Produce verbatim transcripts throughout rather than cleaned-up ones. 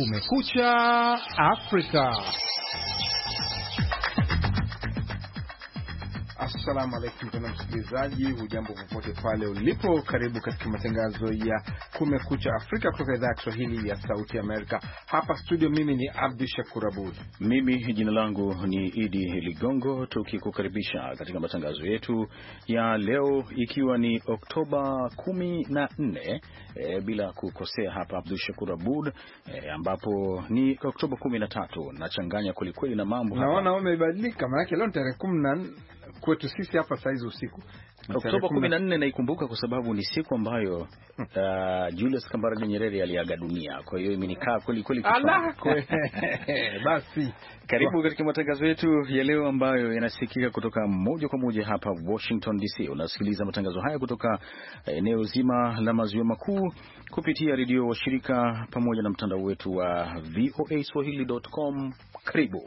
Kumekucha Afrika. Assalamu alaikum tena msikilizaji, hujambo popote pale ulipo, karibu katika matangazo ya Kumekucha Afrika kutoka idhaa ya Kiswahili ya Sauti Amerika. Hapa studio mimi ni Abdi Shakur Abud. Mimi jina langu ni Idi Ligongo, tukikukaribisha katika matangazo yetu ya leo ikiwa ni Oktoba kumi na nne, e, bila kukosea hapa Abdi Shakur Abud, e, ambapo ni Oktoba kumi na tatu. Nachanganya kwelikweli na mambo hapa. Naona umebadilika, maana leo ni tarehe kumi na nne kwetu sisi hapa saa hizo usiku. Oktoba kumi na nne naikumbuka kwa sababu ni siku ambayo uh, Julius Kambarage Nyerere aliaga dunia. Kwa hiyo imenikaa kweli kweli kichwani. Basi karibu katika matangazo yetu ya leo ambayo yanasikika kutoka moja kwa moja hapa Washington D C. Unasikiliza matangazo haya kutoka eneo zima la maziwa makuu kupitia redio washirika pamoja na mtandao wetu wa v o a swahili dot com. Karibu.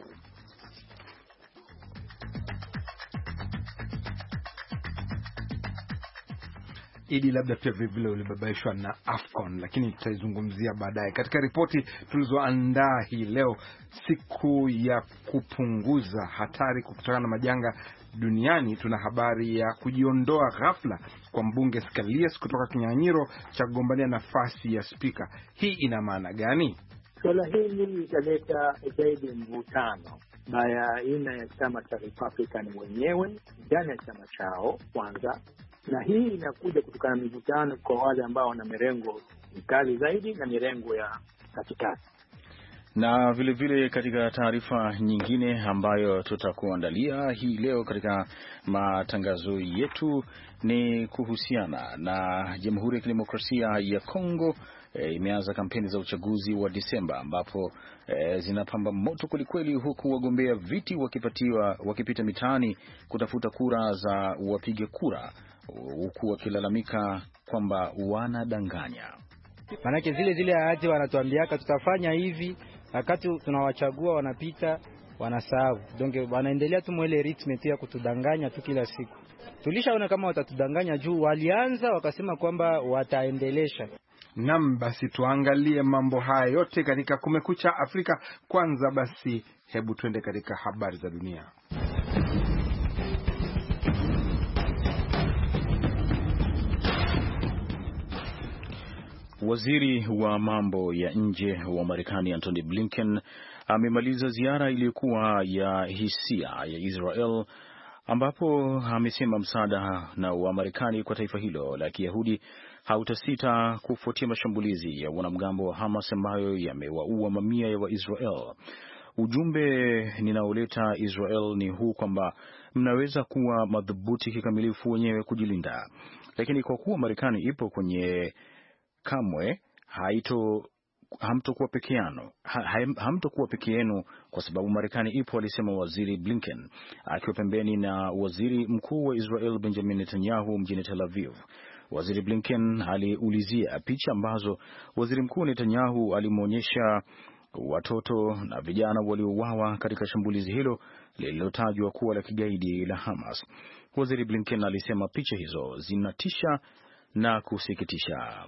Idi, labda pia vile ulibabaishwa na Afcon, lakini tutaizungumzia baadaye. Katika ripoti tulizoandaa hii leo, siku ya kupunguza hatari kutokana na majanga duniani, tuna habari ya kujiondoa ghafla kwa mbunge Scalias kutoka kinyang'anyiro cha kugombania nafasi ya spika. Hii ina maana gani? Swala hili litaleta zaidi mvutano baina ya chama cha Republican wenyewe ndani ya chama chao kwanza, na hii inakuja kutokana na mivutano kwa wale ambao wana mirengo mikali zaidi na mirengo ya katikati. Na vile vile katika taarifa nyingine ambayo tutakuandalia hii leo katika matangazo yetu ni kuhusiana na Jamhuri ya Kidemokrasia ya Kongo. E, imeanza kampeni za uchaguzi wa Disemba ambapo e, zinapamba moto kwelikweli, huku wagombea viti wakipatiwa wakipita mitaani kutafuta kura za wapiga kura, huku wakilalamika kwamba wanadanganya. Manake zile zile ahadi wanatuambiaka tutafanya hivi, wakati tunawachagua wanapita wanasahau. Donc wanaendelea tu mwele ritme tu ya kutudanganya tu kila siku. Tulishaona kama watatudanganya juu walianza wakasema kwamba wataendelesha. Naam, basi tuangalie mambo haya yote katika Kumekucha Afrika. Kwanza basi hebu twende katika habari za dunia. Waziri wa mambo ya nje wa Marekani Antony Blinken amemaliza ziara iliyokuwa ya hisia ya Israel, ambapo amesema msaada na wa Marekani kwa taifa hilo la Kiyahudi hautasita kufuatia mashambulizi ya wanamgambo wa Hamas ambayo yamewaua mamia ya Waisrael. Ujumbe ninaoleta Israel ni huu kwamba mnaweza kuwa madhubuti kikamilifu wenyewe kujilinda, lakini kwa kuwa Marekani ipo kwenye kamwe haito hamtokuwa peke yenu ha, hamtokuwa peke yenu kwa sababu Marekani ipo, alisema Waziri Blinken akiwa pembeni na Waziri Mkuu wa Israel Benjamin Netanyahu mjini Tel Aviv. Waziri Blinken aliulizia picha ambazo Waziri Mkuu Netanyahu alimwonyesha watoto na vijana waliouawa katika shambulizi hilo lililotajwa kuwa la kigaidi la Hamas. Waziri Blinken alisema picha hizo zinatisha na kusikitisha.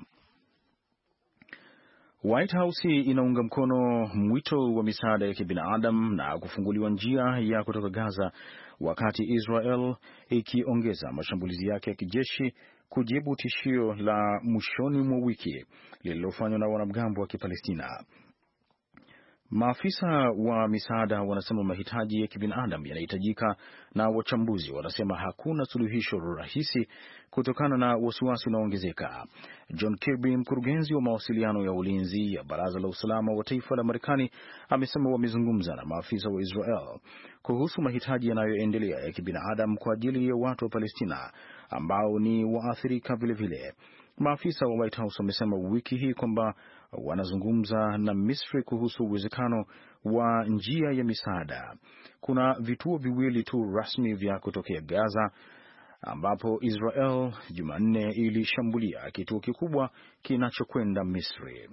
White House inaunga mkono mwito wa misaada ya kibinadamu na kufunguliwa njia ya kutoka Gaza, wakati Israel ikiongeza mashambulizi yake ya kijeshi kujibu tishio la mwishoni mwa wiki lililofanywa na wanamgambo wa Kipalestina. Maafisa wa misaada wanasema mahitaji ya kibinadamu yanahitajika, na wachambuzi wanasema hakuna suluhisho rahisi kutokana na wasiwasi unaoongezeka. John Kirby, mkurugenzi wa mawasiliano ya ulinzi ya Baraza la Usalama wa Taifa la Marekani, amesema wamezungumza na maafisa wa Israel kuhusu mahitaji yanayoendelea ya kibinadamu kwa ajili ya watu wa Palestina ambao ni waathirika vile vile. Maafisa wa White House wamesema wiki hii kwamba wanazungumza na Misri kuhusu uwezekano wa njia ya misaada. Kuna vituo viwili tu rasmi vya kutokea Gaza, ambapo Israel Jumanne ilishambulia kituo kikubwa kinachokwenda Misri.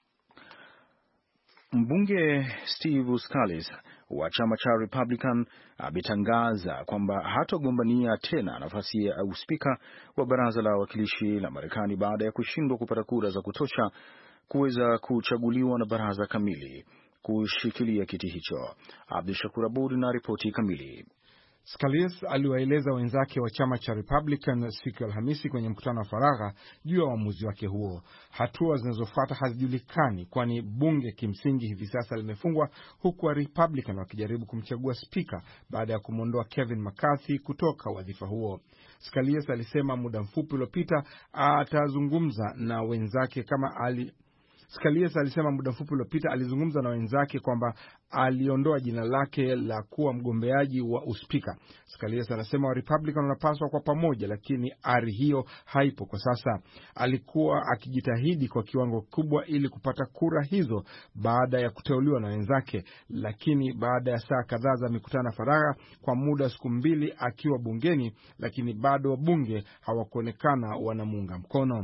Mbunge Steve Scalias wa chama cha Republican ametangaza kwamba hatogombania tena nafasi ya uspika wa baraza la wawakilishi la Marekani baada ya kushindwa kupata kura za kutosha kuweza kuchaguliwa na baraza kamili kushikilia kiti hicho. Abdul Shakur Abud na ripoti kamili. Scalias aliwaeleza wenzake wa chama cha Republican siku ya Alhamisi kwenye mkutano wa faragha juu ya uamuzi wake huo. Hatua zinazofuata hazijulikani, kwani bunge kimsingi hivi sasa limefungwa, huku wa Republican wakijaribu kumchagua spika baada ya kumwondoa Kevin McCarthy kutoka wadhifa huo. Scalias alisema muda mfupi uliopita atazungumza na wenzake kama ali Scalias alisema muda mfupi uliopita alizungumza na wenzake kwamba aliondoa jina lake la kuwa mgombeaji wa uspika. Scalias anasema wa Republican wanapaswa kwa pamoja, lakini ari hiyo haipo kwa sasa. Alikuwa akijitahidi kwa kiwango kubwa ili kupata kura hizo baada ya kuteuliwa na wenzake, lakini baada ya saa kadhaa za mikutano faragha kwa muda wa siku mbili akiwa bungeni, lakini bado wabunge hawakuonekana wanamuunga mkono.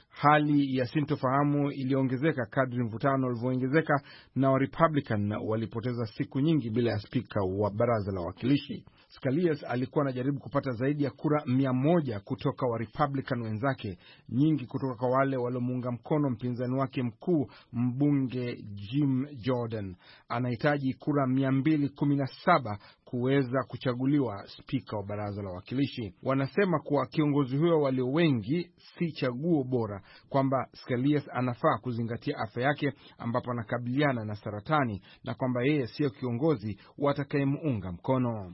Hali ya sintofahamu iliongezeka kadri mvutano ulivyoongezeka, na wa Republican walipoteza siku nyingi bila ya spika wa baraza la wawakilishi. Scalias alikuwa anajaribu kupata zaidi ya kura mia moja kutoka wa Republican wenzake, nyingi kutoka kwa wale waliomuunga mkono mpinzani wake mkuu, mbunge Jim Jordan. Anahitaji kura mia mbili kumi na saba kuweza kuchaguliwa spika wa baraza la wawakilishi. Wanasema kuwa kiongozi huyo walio wengi si chaguo bora, kwamba Scalias anafaa kuzingatia afya yake ambapo anakabiliana na saratani, na kwamba yeye sio kiongozi watakayemuunga mkono.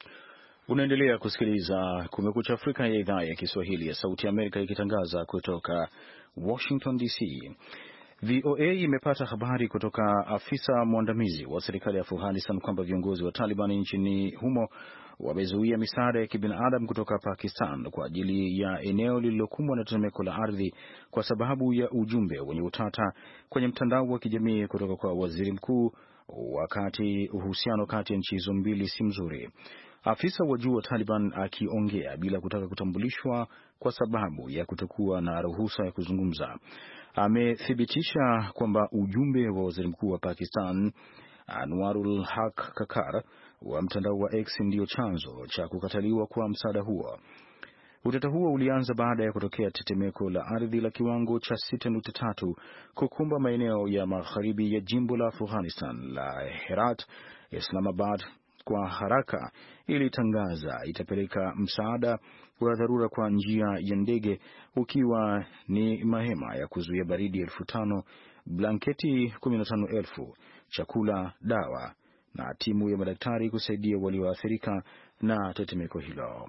Unaendelea kusikiliza Kumekucha Afrika ya idhaa ya Kiswahili ya Sauti ya Amerika ikitangaza kutoka Washington D C. V O A imepata habari kutoka afisa mwandamizi wa serikali ya Afghanistan kwamba viongozi wa Taliban nchini humo wamezuia misaada ya kibinadamu kutoka Pakistan kwa ajili ya eneo lililokumbwa na tetemeko la ardhi kwa sababu ya ujumbe wenye utata kwenye mtandao wa kijamii kutoka kwa waziri mkuu, wakati uhusiano kati ya nchi hizo mbili si mzuri. Afisa wa juu wa Taliban akiongea bila kutaka kutambulishwa kwa sababu ya kutokuwa na ruhusa ya kuzungumza, amethibitisha kwamba ujumbe wa waziri mkuu wa Pakistan Anwarul Haq Kakar wa mtandao wa X ndio chanzo cha kukataliwa kwa msaada huo. Utata huo ulianza baada ya kutokea tetemeko la ardhi la kiwango cha sita nukta tatu kukumba maeneo ya magharibi ya jimbo la Afghanistan la Herat. Islamabad kwa haraka ilitangaza itapeleka msaada wa dharura kwa njia ya ndege, ukiwa ni mahema ya kuzuia baridi elfu tano, blanketi kumi na tano elfu, chakula, dawa na timu ya madaktari kusaidia walioathirika na tetemeko hilo.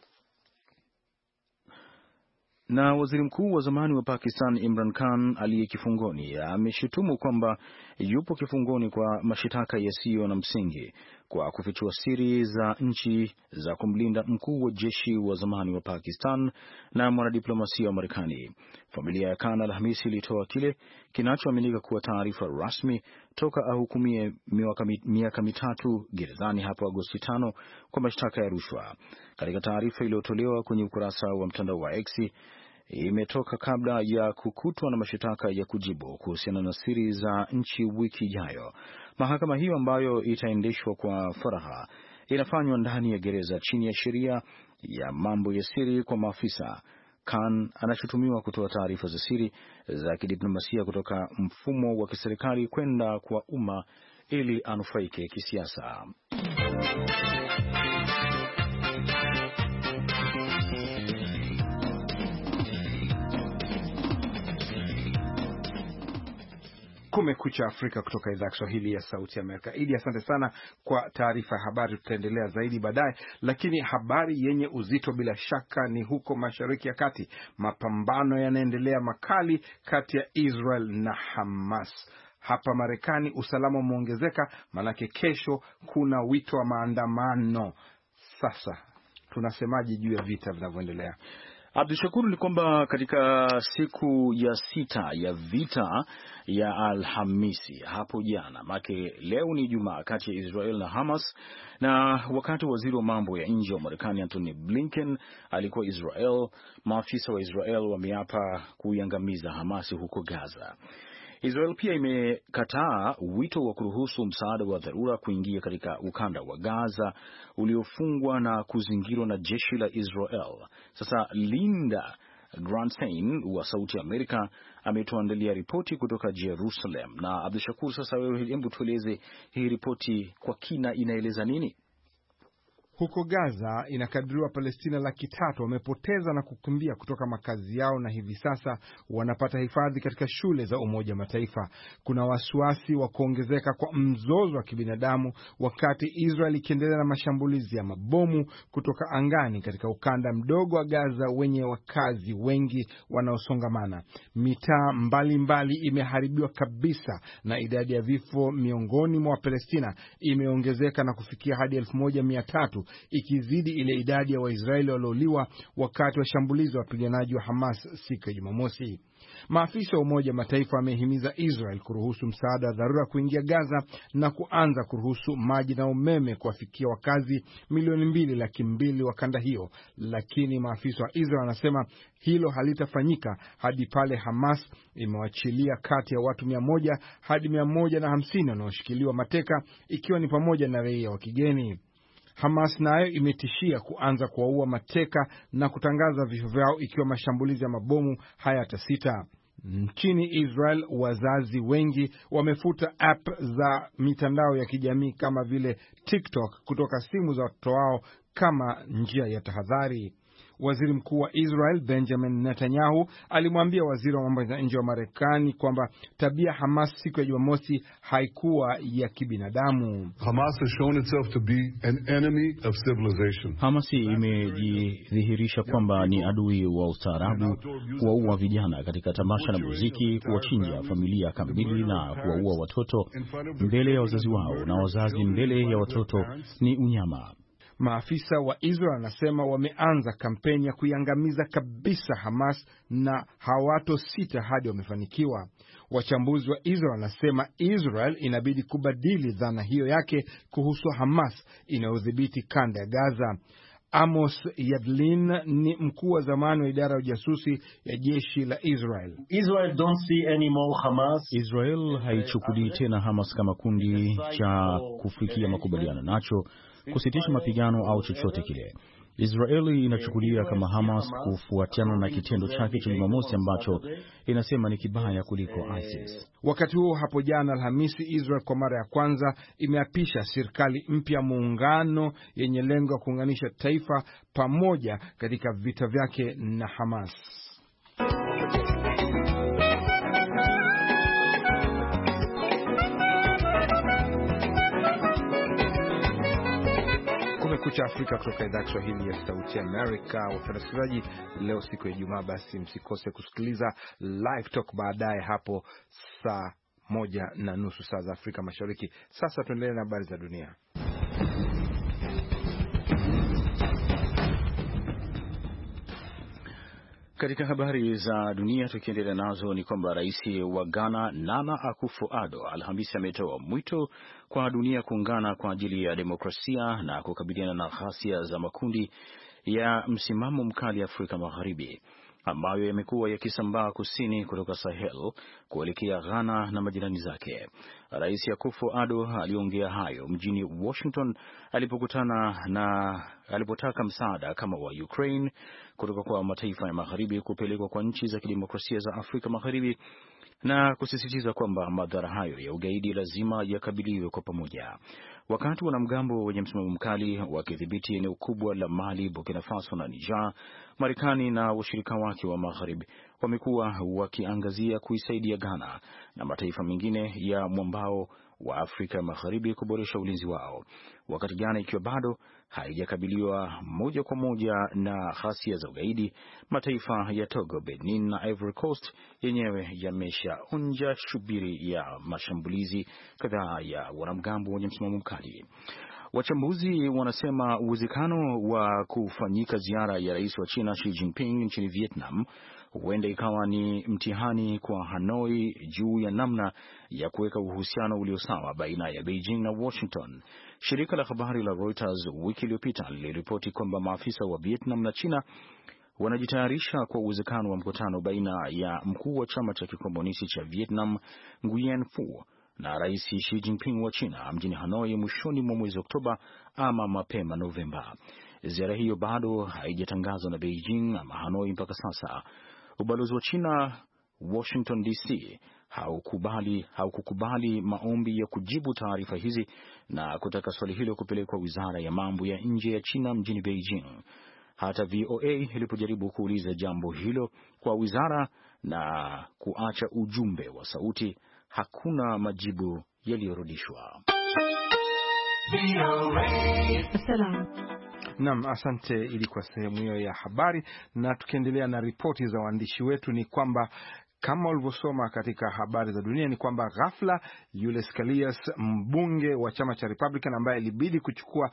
Na waziri mkuu wa zamani wa Pakistan Imran Khan aliye kifungoni ameshutumu kwamba yupo kifungoni kwa mashitaka yasiyo na msingi kwa kufichua siri za nchi za kumlinda mkuu wa jeshi wa zamani wa Pakistan na mwanadiplomasia wa Marekani. Familia ya Khan Alhamisi ilitoa kile kinachoaminika kuwa taarifa rasmi toka ahukumie miaka mitatu gerezani hapo Agosti tano kwa mashtaka ya rushwa. Katika taarifa iliyotolewa kwenye ukurasa wa mtandao wa X, imetoka kabla ya kukutwa na mashitaka ya kujibu kuhusiana na siri za nchi wiki ijayo. Mahakama hiyo ambayo itaendeshwa kwa faragha inafanywa ndani ya gereza chini ya sheria ya mambo ya siri kwa maafisa. Khan anashutumiwa kutoa taarifa za siri za kidiplomasia kutoka mfumo wa kiserikali kwenda kwa umma ili anufaike kisiasa. Kumekucha Afrika kutoka idhaa ya Kiswahili ya Sauti ya Amerika. Idi, asante sana kwa taarifa ya habari. Tutaendelea zaidi baadaye, lakini habari yenye uzito bila shaka ni huko Mashariki ya Kati. Mapambano yanaendelea makali kati ya Israel na Hamas. Hapa Marekani usalama umeongezeka, manake kesho kuna wito wa maandamano. Sasa tunasemaje juu ya vita vinavyoendelea? Abdul Shakur, ni kwamba katika siku ya sita ya vita ya Alhamisi hapo jana, make leo ni Jumaa, kati ya Israel na Hamas, na wakati waziri wa mambo ya nje wa Marekani Antony Blinken alikuwa Israel, maafisa wa Israel wameapa kuiangamiza Hamas huko Gaza. Israel pia imekataa wito wa kuruhusu msaada wa dharura kuingia katika ukanda wa Gaza uliofungwa na kuzingirwa na jeshi la Israel. Sasa Linda Grant Stein wa Sauti ya Amerika ametuandalia ripoti kutoka Jerusalem. Na Abdul Shakur, sasa wewe hebu tueleze hii ripoti kwa kina, inaeleza nini? Huko Gaza inakadiriwa Palestina laki tatu wamepoteza na kukimbia kutoka makazi yao na hivi sasa wanapata hifadhi katika shule za Umoja wa Mataifa. Kuna wasiwasi wa kuongezeka kwa mzozo wa kibinadamu wakati Israel ikiendelea na mashambulizi ya mabomu kutoka angani katika ukanda mdogo wa Gaza wenye wakazi wengi wanaosongamana. Mitaa mbalimbali imeharibiwa kabisa na idadi ya vifo miongoni mwa Palestina imeongezeka na kufikia hadi elfu moja mia tatu, ikizidi ile idadi ya Waisraeli waliouliwa wakati wa shambulizi wa wapiganaji wa Hamas siku ya Jumamosi. Maafisa wa Umoja wa Mataifa wamehimiza Israel kuruhusu msaada wa dharura kuingia Gaza na kuanza kuruhusu maji na umeme kuwafikia wakazi milioni mbili laki mbili wa kanda hiyo, lakini maafisa wa Israel wanasema hilo halitafanyika hadi pale Hamas imewachilia kati ya watu mia moja hadi mia moja na hamsini wanaoshikiliwa mateka, ikiwa ni pamoja na raia wa kigeni. Hamas nayo imetishia kuanza kuwaua mateka na kutangaza vifo vyao ikiwa mashambulizi ya mabomu hayatasita. Nchini Israel, wazazi wengi wamefuta app za mitandao ya kijamii kama vile TikTok kutoka simu za watoto wao kama njia ya tahadhari. Waziri Mkuu wa Israel Benjamin Netanyahu alimwambia waziri wa mambo ya nje wa Marekani kwamba tabia Hamas siku ya Jumamosi haikuwa ya kibinadamu. Hamas has shown itself to be an enemy of civilization. Hamas imejidhihirisha kwamba ni adui wa ustaarabu, kuwaua vijana katika tamasha na muziki, kuwachinja familia kamili na kuwaua watoto mbele ya wazazi wao na wazazi mbele ya watoto ni unyama. Maafisa wa Israel wanasema wameanza kampeni ya kuiangamiza kabisa Hamas na hawatosita hadi wamefanikiwa. Wachambuzi wa Israel wanasema Israel inabidi kubadili dhana hiyo yake kuhusu Hamas inayodhibiti kanda ya Gaza. Amos Yadlin ni mkuu wa zamani wa idara ya ujasusi ya jeshi la Israel. Israel don't see any more Hamas. Israel haichukulii tena Hamas kama kundi cha kufikia makubaliano nacho, kusitisha mapigano au chochote kile. Israeli inachukulia kama Hamas kufuatiana na kitendo chake cha Jumamosi ambacho inasema ni kibaya kuliko ISIS. Wakati huo hapo jana Alhamisi, Israel kwa mara ya kwanza imeapisha serikali mpya muungano yenye lengo la kuunganisha taifa pamoja katika vita vyake na Hamas. Kumekucha Afrika kutoka idhaa ya Kiswahili ya Sauti ya Amerika. Wasikilizaji, leo siku ya Ijumaa, basi msikose kusikiliza Live Talk baadaye hapo saa moja na nusu saa za Afrika Mashariki. Sasa tuendelee na habari za dunia. Katika habari za dunia tukiendelea nazo ni kwamba rais wa Ghana Nana Akufo-Addo Alhamisi ametoa mwito kwa dunia kuungana kwa ajili ya demokrasia na kukabiliana na ghasia za makundi ya msimamo mkali Afrika Magharibi ambayo yamekuwa yakisambaa kusini kutoka Sahel kuelekea Ghana na majirani zake. Rais Akufo-Addo aliongea hayo mjini Washington alipokutana na alipotaka msaada kama wa Ukraine kutoka kwa mataifa ya Magharibi kupelekwa kwa nchi za kidemokrasia za Afrika Magharibi na kusisitiza kwamba madhara hayo ya ugaidi lazima yakabiliwe kwa pamoja. Wakati wanamgambo wenye msimamo mkali wakidhibiti eneo kubwa la Mali, Burkina Faso na Niger, Marekani na washirika wake wa Magharibi wamekuwa wakiangazia kuisaidia Ghana na mataifa mengine ya mwambao wa Afrika Magharibi kuboresha ulinzi wao, wakati Ghana ikiwa bado haijakabiliwa moja kwa moja na ghasia za ugaidi. Mataifa ya Togo, Benin na Ivory Coast yenyewe yameshaonja shubiri ya mashambulizi kadhaa ya wanamgambo wenye msimamo mkali. Wachambuzi wanasema uwezekano wa kufanyika ziara ya rais wa China Xi Jinping nchini Vietnam huenda ikawa ni mtihani kwa Hanoi juu ya namna ya kuweka uhusiano uliosawa baina ya Beijing na Washington. Shirika la habari la Reuters wiki iliyopita liliripoti kwamba maafisa wa Vietnam na China wanajitayarisha kwa uwezekano wa mkutano baina ya mkuu wa chama cha kikomunisti cha Vietnam Nguyen Phu na rais Xi Jinping wa China mjini Hanoi mwishoni mwa mwezi Oktoba ama mapema Novemba. ziara hiyo bado haijatangazwa na Beijing ama Hanoi mpaka sasa. Ubalozi wa China Washington D C haukubali haukukubali maombi ya kujibu taarifa hizi na kutaka swali hilo kupelekwa Wizara ya Mambo ya Nje ya China mjini Beijing. Hata V O A ilipojaribu kuuliza jambo hilo kwa wizara na kuacha ujumbe wa sauti, hakuna majibu yaliyorudishwa. Naam, asante. Ilikuwa sehemu hiyo ya habari, na tukiendelea na ripoti za waandishi wetu ni kwamba kama ulivyosoma katika habari za dunia ni kwamba ghafla yule Scalias, mbunge wa chama cha Republican ambaye ilibidi kuchukua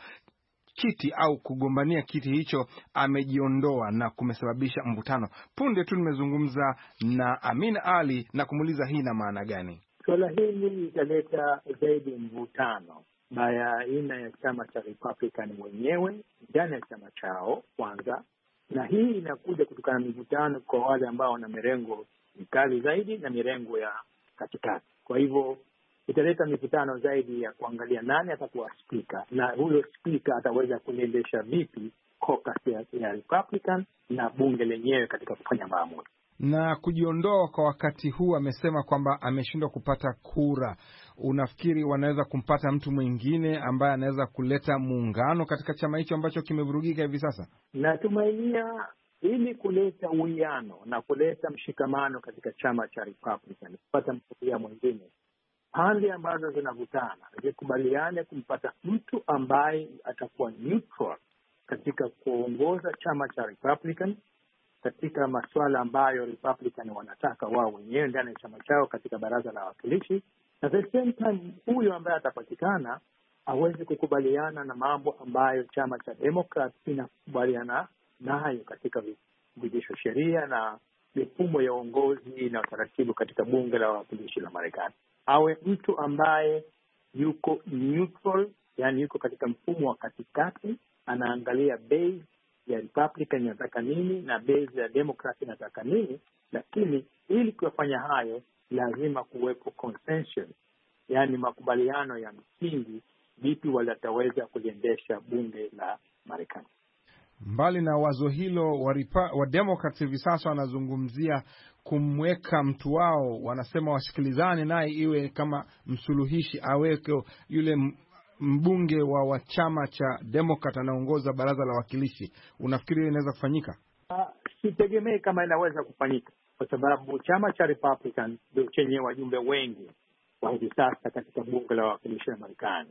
kiti au kugombania kiti hicho, amejiondoa na kumesababisha mvutano. Punde tu nimezungumza na Amin Ali na kumuuliza hii na maana gani. Swala hili litaleta zaidi mvutano baina ya chama cha Republican wenyewe ndani ya chama chao kwanza, na hii inakuja kutokana na mivutano kwa wale ambao wana mirengo mikali zaidi na mirengo ya katikati. Kwa hivyo italeta mivutano zaidi ya kuangalia nani atakuwa spika, na huyo spika ataweza kuendesha vipi caucus ya, ya Republican na bunge lenyewe katika kufanya maamuzi. Na kujiondoa kwa wakati huu, amesema kwamba ameshindwa kupata kura. Unafikiri wanaweza kumpata mtu mwingine ambaye anaweza kuleta muungano katika chama hicho ambacho kimevurugika hivi sasa? Natumainia ili kuleta uwiano na kuleta mshikamano katika chama cha Republican, kupata mgombea mwingine, pande ambazo zinavutana zikubaliane kumpata mtu ambaye atakuwa neutral katika kuongoza chama cha Republican katika masuala ambayo Republican wanataka wao wenyewe ndani ya chama chao katika baraza la wawakilishi, na at the same time huyo ambaye atapatikana aweze kukubaliana na mambo ambayo chama cha Democrat kinakubaliana nayo katika vitisho sheria na mifumo ya uongozi na utaratibu katika bunge la wawakilishi la Marekani. Awe mtu ambaye yuko neutral, yani yuko katika mfumo wa katikati, anaangalia base ya Republican inataka nini na base ya Democrat inataka nini, lakini ili kufanya hayo lazima kuwepo consensus, yani makubaliano ya msingi vipi wataweza kuliendesha bunge la Marekani. Mbali na wazo hilo, wa, wa Democrats hivi sasa wanazungumzia kumweka mtu wao, wanasema wasikilizane naye iwe kama msuluhishi, aweke yule mbunge wa, wa chama cha Democrat anaongoza baraza la wakilishi. Unafikiri inaweza kufanyika? Uh, sitegemei kama inaweza kufanyika, kwa sababu chama cha Republican ndio chenye wajumbe wengi wa hivi sasa katika bunge la wawakilishi la Marekani,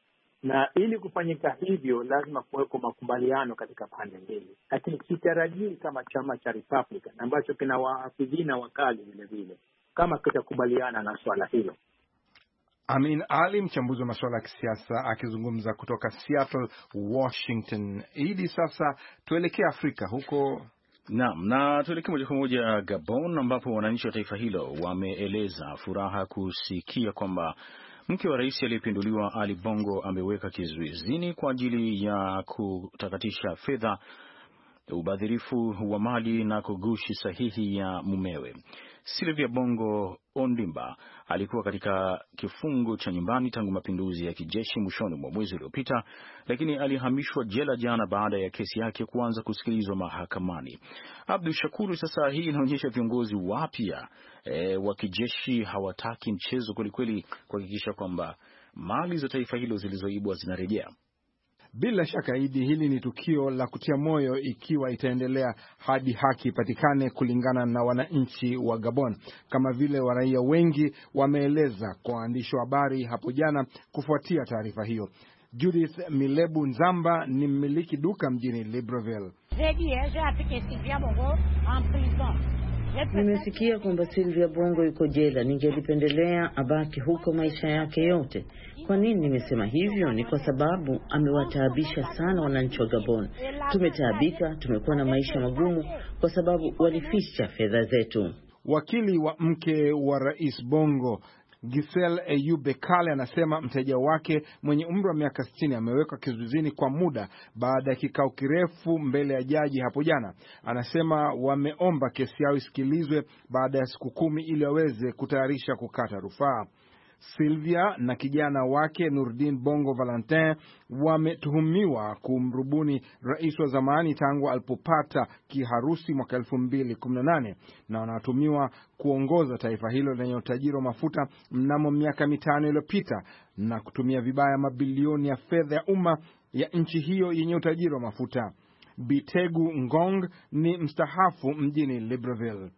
na ili kufanyika hivyo lazima kuweko makubaliano katika pande mbili, lakini sitarajii kama chama cha Republican ambacho kina wahafidhina wakali vile vile kama kitakubaliana na swala hilo. Amin Ali, mchambuzi wa masuala ya kisiasa, akizungumza kutoka Seattle, Washington. Ili sasa tuelekee Afrika huko. Naam, na tuelekee moja kwa moja Gabon, ambapo wananchi wa taifa hilo wameeleza furaha kusikia kwamba mke wa rais aliyepinduliwa Ali Bongo ameweka kizuizini kwa ajili ya kutakatisha fedha, ubadhirifu wa mali na kugushi sahihi ya mumewe. Sylvia Bongo Ondimba alikuwa katika kifungo cha nyumbani tangu mapinduzi ya kijeshi mwishoni mwa mwezi uliopita, lakini alihamishwa jela jana baada ya kesi yake kuanza kusikilizwa mahakamani. Abdul Shakuru, sasa hii inaonyesha viongozi wapya e, wa kijeshi hawataki mchezo kwelikweli kuhakikisha kwamba mali za taifa hilo zilizoibwa zinarejea. Bila shaka hili, hili ni tukio la kutia moyo ikiwa itaendelea hadi haki ipatikane, kulingana na wananchi wa Gabon, kama vile waraia wengi wameeleza kwa waandishi wa habari hapo jana kufuatia taarifa hiyo. Judith Milebu Nzamba ni mmiliki duka mjini Libreville. Nimesikia kwamba Sylvia Bongo yuko jela. Ningelipendelea abaki huko maisha yake yote. Kwa nini nimesema hivyo? Ni kwa sababu amewataabisha sana wananchi wa Gabon. Tumetaabika, tumekuwa na maisha magumu kwa sababu walifisha fedha zetu. Wakili wa mke wa Rais Bongo, Giselle Eyube Kale, anasema mteja wake mwenye umri wa miaka sitini amewekwa kizuizini kwa muda baada ya kikao kirefu mbele ya jaji hapo jana. Anasema wameomba kesi yao isikilizwe baada ya siku kumi ili waweze kutayarisha kukata rufaa. Sylvia na kijana wake Nurdin Bongo Valentin wametuhumiwa kumrubuni rais wa zamani tangu alipopata kiharusi mwaka elfu mbili kumi na nane na wanatumiwa kuongoza taifa hilo lenye utajiri wa mafuta mnamo miaka mitano iliyopita na kutumia vibaya mabilioni ya fedha ya umma ya nchi hiyo yenye utajiri wa mafuta. Bitegu Ngong ni mstahafu mjini Libreville.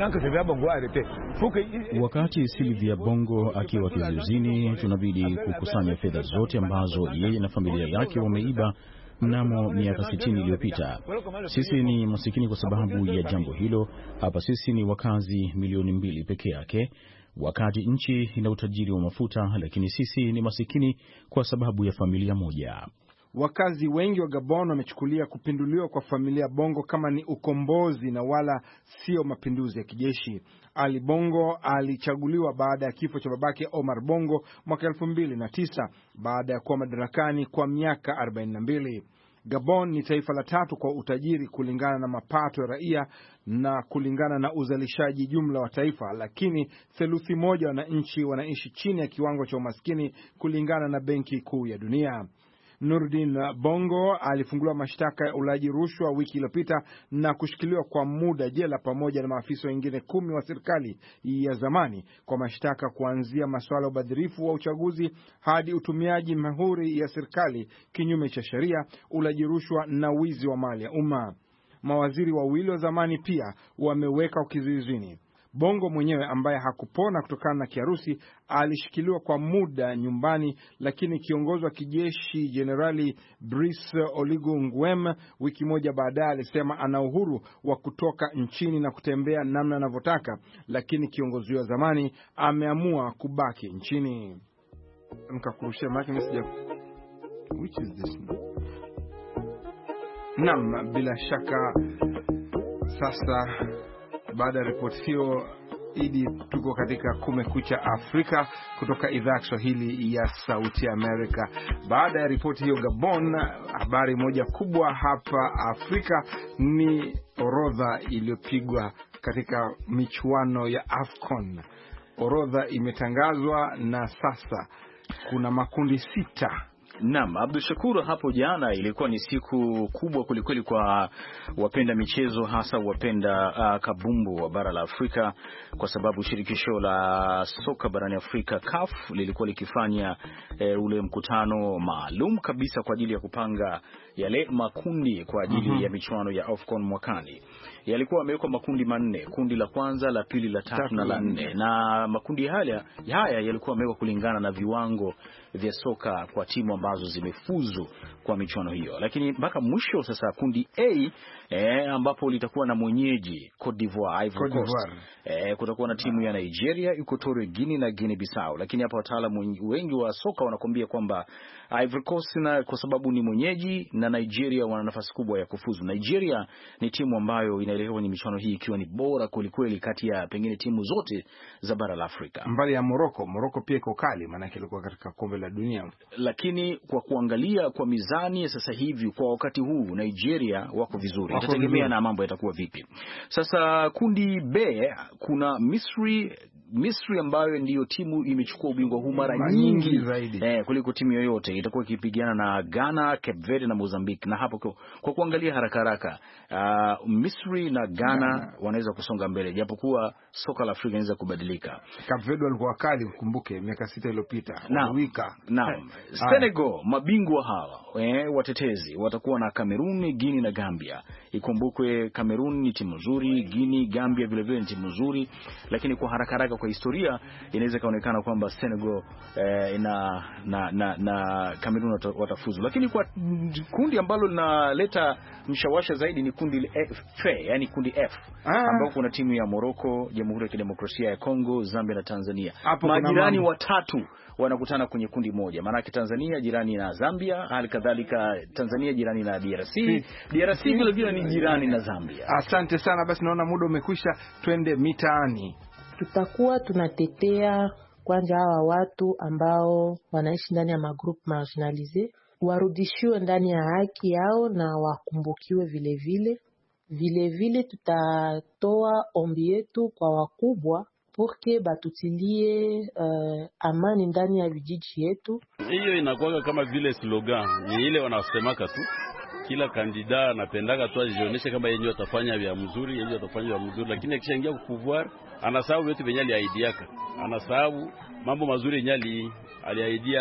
Wakati Sylvia Bongo akiwa kizuizini, tunabidi kukusanya fedha zote ambazo yeye na familia yake wameiba mnamo miaka sitini iliyopita. Sisi ni masikini kwa sababu ya jambo hilo. Hapa sisi ni wakazi milioni mbili peke yake, wakati nchi ina utajiri wa mafuta, lakini sisi ni masikini kwa sababu ya familia moja. Wakazi wengi wa Gabon wamechukulia kupinduliwa kwa familia Bongo kama ni ukombozi na wala sio mapinduzi ya kijeshi. Ali Bongo alichaguliwa baada ya kifo cha babake Omar Bongo mwaka elfu mbili na tisa baada ya kuwa madarakani kwa miaka arobaini na mbili. Gabon ni taifa la tatu kwa utajiri kulingana na mapato ya raia na kulingana na uzalishaji jumla wa taifa, lakini theluthi moja wananchi wanaishi chini ya kiwango cha umaskini kulingana na Benki Kuu ya Dunia. Nurdin Bongo alifunguliwa mashtaka ya ulaji rushwa wiki iliyopita na kushikiliwa kwa muda jela pamoja na maafisa wengine kumi wa serikali ya zamani kwa mashtaka kuanzia masuala ya ubadhirifu wa uchaguzi hadi utumiaji mahuri ya serikali kinyume cha sheria, ulaji rushwa na wizi wa mali ya umma. Mawaziri wawili wa zamani pia wameweka kizuizini. Bongo mwenyewe ambaye hakupona kutokana na kiharusi alishikiliwa kwa muda nyumbani, lakini kiongozi wa kijeshi Jenerali Brice Oligui Nguema wiki moja baadaye alisema ana uhuru wa kutoka nchini na kutembea namna anavyotaka, lakini kiongozi wa zamani ameamua kubaki nchini. Nikakurushia maki sija which is this Naam, bila shaka sasa baada ya ripoti hiyo, Idi, tuko katika Kumekucha Afrika kutoka idhaa ya Kiswahili ya Sauti ya Amerika. Baada ya ripoti hiyo Gabon, habari moja kubwa hapa Afrika ni orodha iliyopigwa katika michuano ya AFCON. Orodha imetangazwa na sasa kuna makundi sita. Naam, Abdul Shakur, hapo jana ilikuwa ni siku kubwa kulikweli kwa wapenda michezo, hasa wapenda uh, kabumbu wa bara la Afrika, kwa sababu shirikisho la soka barani Afrika C A F lilikuwa likifanya uh, ule mkutano maalum kabisa kwa ajili ya kupanga yale makundi kwa ajili uh-huh. ya michuano ya AFCON mwakani. Yalikuwa yamewekwa makundi manne, kundi la kwanza, la pili, la tatu Tatu na la nne, na makundi haya haya yalikuwa yamewekwa kulingana na viwango vya soka kwa timu ambazo zimefuzu kwa michuano hiyo. Lakini mpaka mwisho sasa kundi A eh, ambapo litakuwa na mwenyeji Cote d'Ivoire, Ivory Coast. Eh, kutakuwa na timu ya Nigeria, Equatorial Guinea na Guinea Bissau. Lakini hapa wataalamu wengi wa soka wanakuambia kwamba Ivory Coast na kwa sababu ni mwenyeji na Nigeria wana nafasi kubwa ya kufuzu. Nigeria ni timu ambayo inaelekea kwenye michuano hii ikiwa ni bora kwelikweli kati ya pengine timu zote za bara la Afrika. Mbali ya Morocco, Morocco pia iko kali maana yake ilikuwa katika kombe la dunia. Lakini kwa kuangalia kwa mizani sasa hivi kwa wakati huu Nigeria wako vizuri. Itategemea na mambo yatakuwa vipi. Sasa kundi B kuna Misri Misri ambayo ndiyo timu imechukua ubingwa huu mara nyingi zaidi eh, kuliko timu yoyote. Itakuwa ikipigana na Ghana, Cape Verde na Mozambique. Na hapo kwa, kwa kuangalia haraka haraka uh, Misri na Ghana, Ghana wanaweza kusonga mbele japokuwa soka la Afrika inaweza kubadilika. Cape Verde walikuwa kali, ukumbuke miaka sita iliyopita. Wika. Naam. Senegal mabingwa hawa eh, watetezi watakuwa na Cameroon, Guinea na Gambia. Ikumbukwe Cameroon ni timu nzuri, Guinea, Gambia vile vile ni timu nzuri, lakini kwa haraka haraka kwa historia inaweza kaonekana kwamba Senegal eh, na na na, na Cameroon watafuzu. Lakini kwa kundi ambalo linaleta mshawasha zaidi ni kundi F, yani kundi F ah, ambao kuna timu ya Morocco, Jamhuri ya Kidemokrasia ya Kongo, Zambia na Tanzania. Majirani watatu wanakutana kwenye kundi moja. Maana Tanzania jirani na Zambia, hali kadhalika Tanzania jirani na D R C. Si. D R C vile vile ni jirani na Zambia. Asante sana, basi naona muda umekwisha, twende mitaani. Tutakuwa tunatetea kwanza hawa watu ambao wanaishi ndani ya magroup marginalize, warudishiwe ndani ya haki yao na wakumbukiwe vile vile. Vile vile tutatoa ombi yetu kwa wakubwa porque batutilie uh, amani ndani ya vijiji yetu. Hiyo inakuwa kama vile slogan, ni ile wanasemaka tu. Kila kandida anapendaka tu ajionyeshe kama yeye atafanya vya mzuri, yeye atafanya vya mzuri, lakini akishaingia ku pouvoir anasahau vitu vyenye aliahidiaka. Anasahau mambo mazuri yenye ali aliahidia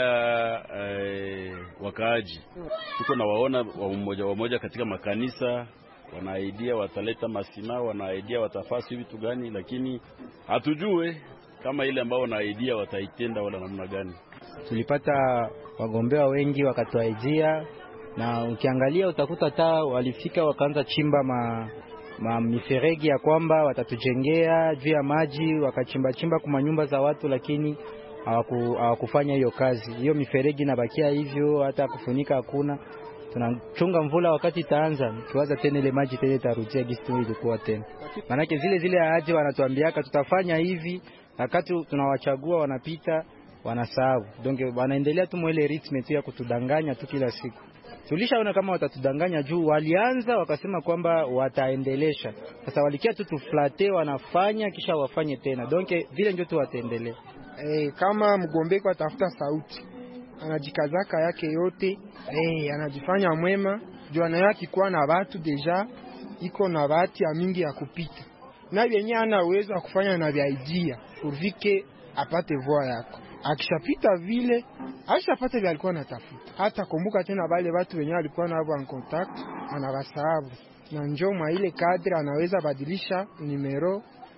eh, wakaaji. Tuko na waona wa mmoja wa mmoja katika makanisa wanaahidia wataleta masina, wanaahidia watafasi vitu gani, lakini hatujue kama ile ambao wanaahidia wataitenda wala namna gani. Tulipata wagombea wengi wakatuahidia, na ukiangalia utakuta hata walifika wakaanza chimba ma, ma miferegi ya kwamba watatujengea juu ya maji, wakachimba chimba kwa nyumba za watu, lakini hawaku, hawakufanya hiyo kazi. Hiyo miferegi inabakia hivyo, hata kufunika hakuna. Tunachunga mvula wakati itaanza, kiwaza tena ile maji tena itarudia gisi ilikuwa tena. Maana zile zile ahadi wanatuambiaka tutafanya hivi, wakati tunawachagua wanapita wanasahau. Donc wanaendelea tu mwele ritme tu ya kutudanganya tu kila siku. Tulishaona kama watatudanganya juu walianza wakasema kwamba wataendelesha. Sasa walikia tu tuflate wanafanya kisha wafanye tena. Donc vile ndio tu wataendelea. Eh, kama mgombeko atafuta sauti, anajikazaka yake yote, eh anajifanya mwema, juu anayaki kuwa na watu deja iko na bahati ya mingi ya kupita. Na yenyewe ana uwezo wa kufanya na vya idea, urvike apate voa yako. Akishapita vile, ashapata vile alikuwa anatafuta. Hata kumbuka tena wale watu wenyewe alikuwa nao en contact, anawasahau. Na njoo mwa ile kadri anaweza badilisha numero,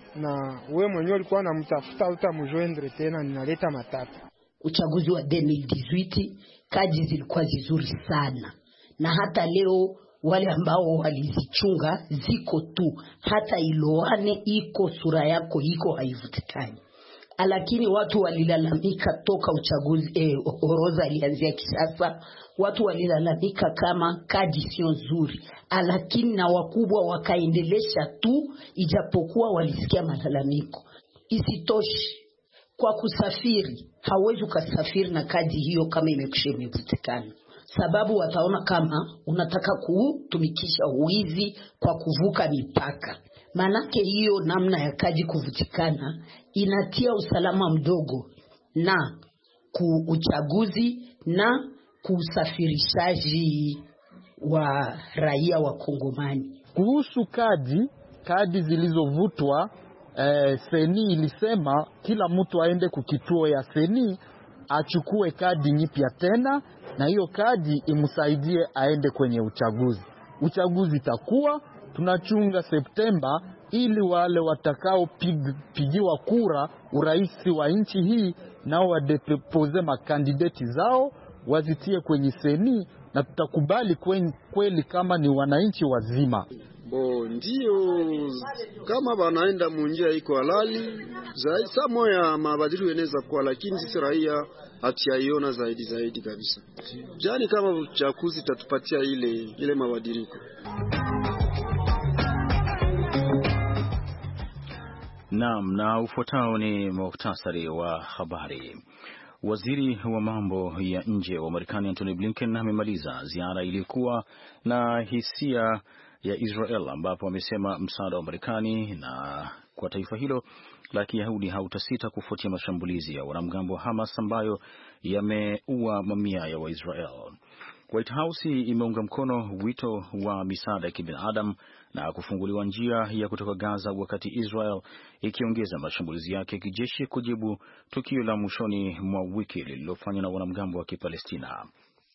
na wewe mwenyewe ulikuwa unamtafuta utamjoindre tena, ninaleta matata. Uchaguzi wa elfu mbili na kumi na sita kadi zilikuwa nzuri sana, na hata leo wale ambao walizichunga ziko tu, hata iloane iko sura yako iko haivutikani. Lakini watu walilalamika toka uchaguzi eh, orodha ilianzia kisasa, watu walilalamika kama kadi sio nzuri, lakini na wakubwa wakaendelesha tu ijapokuwa walisikia malalamiko. Isitoshi, kwa kusafiri hauwezi kusafiri na kadi hiyo kama imekushemivutikana, sababu wataona kama unataka kutumikisha uwizi kwa kuvuka mipaka. Manake hiyo namna ya kadi kuvutikana inatia usalama mdogo na kuuchaguzi na kusafirishaji wa raia wa Kongomani. Kuhusu kadi, kadi zilizovutwa, eh, Seni ilisema kila mtu aende kukituo ya Seni achukue kadi nyipya tena, na hiyo kadi imsaidie aende kwenye uchaguzi. Uchaguzi itakuwa tunachunga Septemba, ili wale watakao pig, pigiwa kura uraisi wa nchi hii nao wadepose makandidati zao wazitie kwenye Seni, na tutakubali kweli, kweli kama ni wananchi wazima. Bo ndio kama wanaenda munjia iko halali zaidi samo ya mabadiliko yanaweza kuwa, lakini sisi raia hatuyaiona zaidi zaidi kabisa. Jani kama uchaguzi tatupatia ile ile mabadiliko. Naam, na ufuatao ni muhtasari wa habari. Waziri wa mambo ya nje wa Marekani Antony Blinken amemaliza ziara iliyokuwa na hisia ya Israel, ambapo amesema msaada wa Marekani na kwa taifa hilo la Kiyahudi hautasita kufuatia mashambulizi ya wanamgambo wa Hamas ambayo yameua mamia ya Waisrael. White House imeunga mkono wito wa misaada ya kibinadamu na kufunguliwa njia ya kutoka Gaza, wakati Israel ikiongeza mashambulizi yake ya kijeshi kujibu tukio la mwishoni mwa wiki lililofanywa na wanamgambo wa Kipalestina.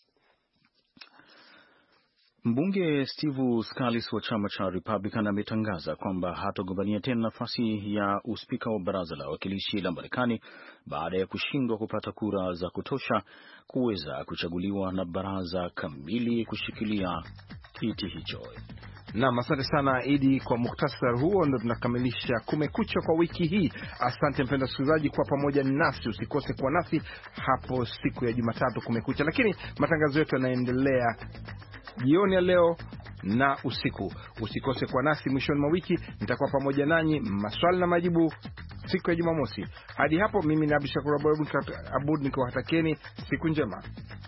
Mbunge Steve Scalise wa chama cha Republican ametangaza kwamba hatogombania tena nafasi ya uspika wa baraza la wawakilishi la Marekani baada ya kushindwa kupata kura za kutosha kuweza kuchaguliwa na baraza kamili kushikilia kiti hicho. Naam, asante sana Idi kwa muhtasari huo. Ndio tunakamilisha Kumekucha kwa wiki hii. Asante mpenda msikilizaji kwa pamoja nasi. Usikose kwa nasi hapo siku ya Jumatatu Kumekucha, lakini matangazo yetu yanaendelea jioni ya leo na usiku. Usikose kwa nasi mwishoni mwa wiki, nitakuwa pamoja nanyi maswali na majibu siku ya Jumamosi. Hadi hapo mimi ni Abdushakur Abud nikiwatakieni siku njema.